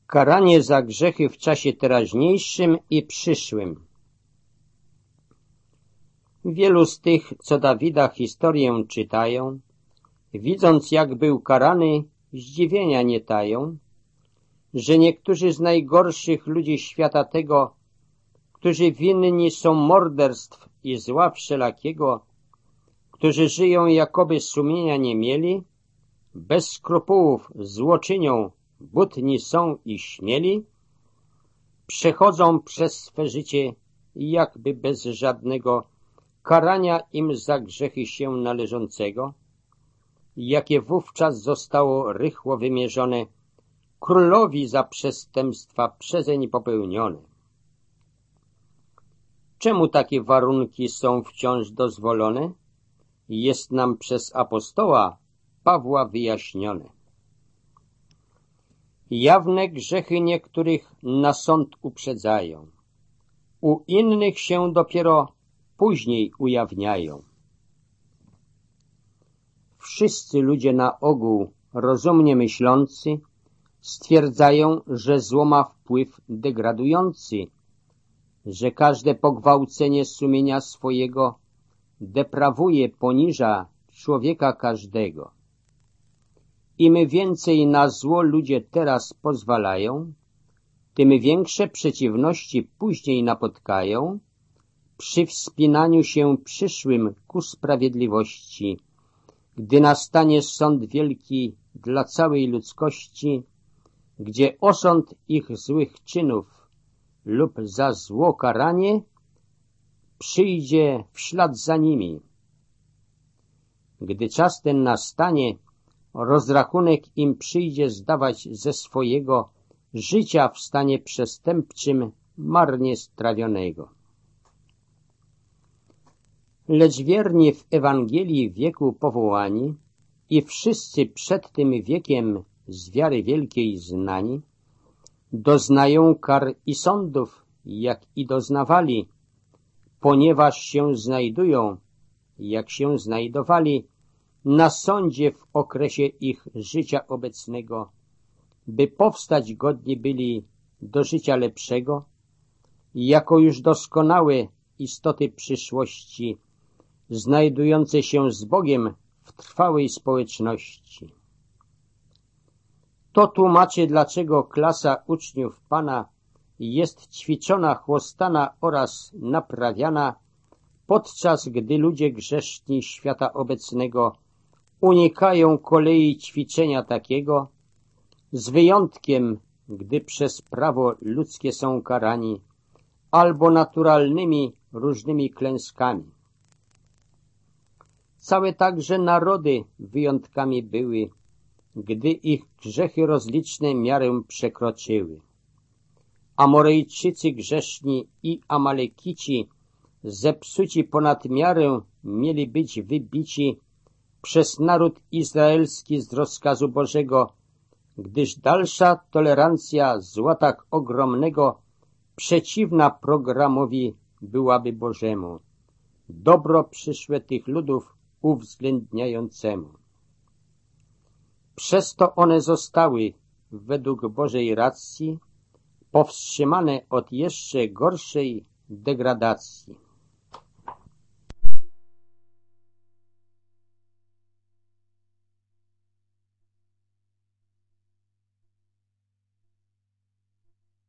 Karanie za grzechy w czasie teraźniejszym i przyszłym. Wielu z tych, co Dawida historię czytają, widząc jak był karany, zdziwienia nie tają, że niektórzy z najgorszych ludzi świata tego, którzy winni są morderstw i zła wszelakiego, którzy żyją jakoby sumienia nie mieli, bez skrupułów złoczynią, butni są i śmieli, przechodzą przez swe życie jakby bez żadnego karania im za grzechy się należącego, jakie wówczas zostało rychło wymierzone królowi za przestępstwa przezeń popełnione. Czemu takie warunki są wciąż dozwolone? Jest nam przez apostoła Pawła wyjaśnione. Jawne grzechy niektórych na sąd uprzedzają, u innych się dopiero później ujawniają. Wszyscy ludzie na ogół rozumnie myślący stwierdzają, że zło ma wpływ degradujący, że każde pogwałcenie sumienia swojego deprawuje, poniża człowieka każdego. Im więcej na zło ludzie teraz pozwalają, tym większe przeciwności później napotkają przy wspinaniu się przyszłym ku sprawiedliwości, gdy nastanie sąd wielki dla całej ludzkości, gdzie osąd ich złych czynów lub za zło karanie przyjdzie w ślad za nimi. Gdy czas ten nastanie, rozrachunek im przyjdzie zdawać ze swojego życia w stanie przestępczym marnie strawionego. Lecz wierni w Ewangelii wieku powołani i wszyscy przed tym wiekiem z wiary wielkiej znani, doznają kar i sądów, jak i doznawali, ponieważ się znajdują, jak się znajdowali, na sądzie w okresie ich życia obecnego, by powstać godni byli do życia lepszego, jako już doskonałe istoty przyszłości, znajdujące się z Bogiem w trwałej społeczności. To tłumaczy, dlaczego klasa uczniów Pana jest ćwiczona, chłostana oraz naprawiana, podczas gdy ludzie grzeszni świata obecnego unikają kolei ćwiczenia takiego, z wyjątkiem, gdy przez prawo ludzkie są karani, albo naturalnymi różnymi klęskami. Całe także narody wyjątkami były, gdy ich grzechy rozliczne miarę przekroczyły. Amorejczycy grzeszni i Amalekici, zepsuci ponad miarę, mieli być wybici przez naród izraelski z rozkazu Bożego, gdyż dalsza tolerancja zła tak ogromnego przeciwna programowi byłaby Bożemu, dobro przyszłe tych ludów uwzględniającemu. Przez to one zostały, według Bożej racji, powstrzymane od jeszcze gorszej degradacji.